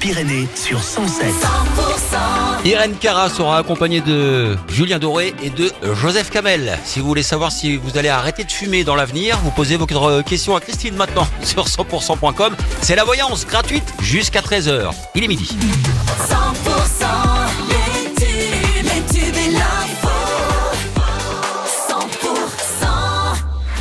Hautes-Pyrénées sur 107. 100%. Irène Cara sera accompagnée de Julien Doré et de Joseph Kamel. Si vous voulez savoir si vous allez arrêter de fumer dans l'avenir, vous posez vos questions à Christine maintenant sur 100%.com. C'est la voyance gratuite jusqu'à 13h. Il est midi. 100%. Les tubes et l'info. 100%.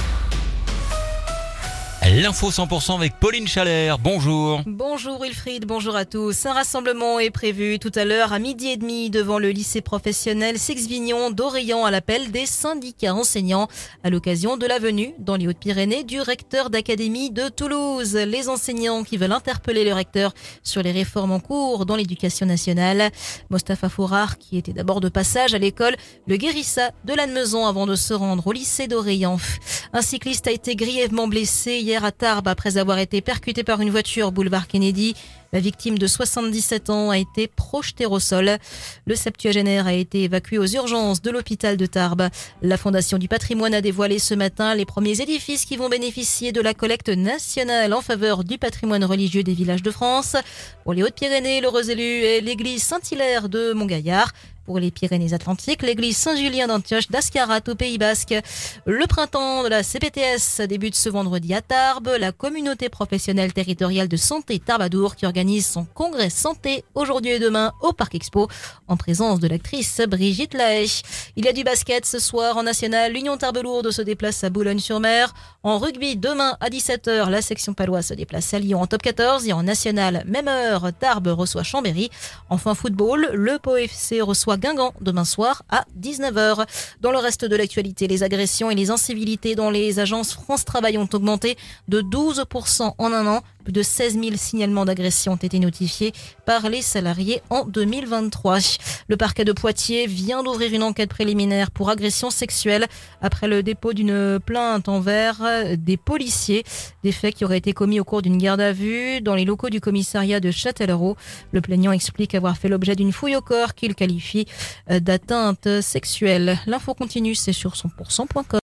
L'info 100% avec Pauline Chalère. Bonjour. Bonjour Wilfried, bonjour à tous. Un rassemblement est prévu tout à l'heure à 12h30 devant le lycée professionnel Sexvignon d'Orléans à l'appel des syndicats enseignants à l'occasion de la venue dans les Hautes-Pyrénées du recteur d'académie de Toulouse. Les enseignants qui veulent interpeller le recteur sur les réformes en cours dans l'éducation nationale. Mostafa Fourar, qui était d'abord de passage à l'école, le guérissa de Lannemezan avant de se rendre au lycée d'Orléans. Un cycliste a été grièvement blessé hier à Tarbes après avoir été percuté par une voiture boulevard Kennedy. La victime de 77 ans a été projetée au sol. Le septuagénaire a été évacué aux urgences de l'hôpital de Tarbes. La Fondation du patrimoine a dévoilé ce matin les premiers édifices qui vont bénéficier de la collecte nationale en faveur du patrimoine religieux des villages de France. Pour les Hautes-Pyrénées, l'heureux élu est l'église Saint-Hilaire de Montgaillard. Pour les Pyrénées-Atlantiques, l'église Saint-Julien d'Antioche d'Ascarat au Pays Basque. Le printemps de la CPTS débute ce vendredi à Tarbes. La communauté professionnelle territoriale de santé Tarbes-Adour qui organise son congrès santé aujourd'hui et demain au Parc Expo en présence de l'actrice Brigitte Lahaye. Il y a du basket ce soir en national. L'Union Tarbes-Lourdes se déplace à Boulogne-sur-Mer. En rugby, demain à 17h, la section paloise se déplace à Lyon en top 14 et en national, même heure, Tarbes reçoit Chambéry. Enfin football, le Pau FC reçoit Guingamp demain soir à 19h. Dans le reste de l'actualité, les agressions et les incivilités dans les agences France Travail ont augmenté de 12% en un an. Plus de 16 000 signalements d'agression ont été notifiés par les salariés en 2023. Le parquet de Poitiers vient d'ouvrir une enquête préliminaire pour agression sexuelle après le dépôt d'une plainte envers des policiers. Des faits qui auraient été commis au cours d'une garde à vue dans les locaux du commissariat de Châtellerault. Le plaignant explique avoir fait l'objet d'une fouille au corps qu'il qualifie d'atteinte sexuelle. L'info continue, c'est sur 100%.com.